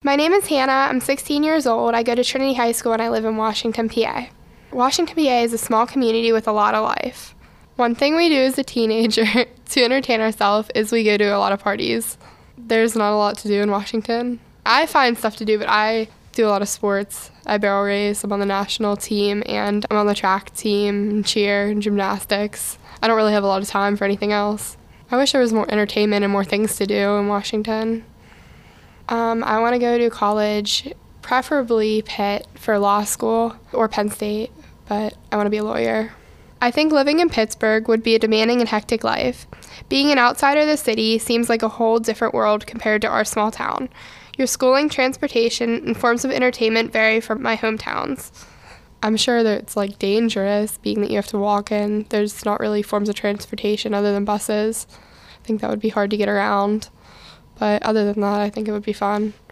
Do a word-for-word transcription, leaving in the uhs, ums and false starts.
My name is Hannah. I'm sixteen years old. I go to Trinity High School and I live in Washington, P A. Washington, P A is a small community with a lot of life. One thing we do as a teenager to entertain ourselves is we go to a lot of parties. There's not a lot to do in Washington. I find stuff to do, but I do a lot of sports. I barrel race, I'm on the national team, and I'm on the track team, cheer, and gymnastics. I don't really have a lot of time for anything else. I wish there was more entertainment and more things to do in Washington. Um, I want to go to college, preferably Pitt for law school, or Penn State, but I want to be a lawyer. I think living in Pittsburgh would be a demanding and hectic life. Being an outsider of the city seems like a whole different world compared to our small town. Your schooling, transportation, and forms of entertainment vary from my hometowns. I'm sure that it's like dangerous, being that you have to walk in. There's not really forms of transportation other than buses. I think that would be hard to get around. But other than that, I think it would be fun.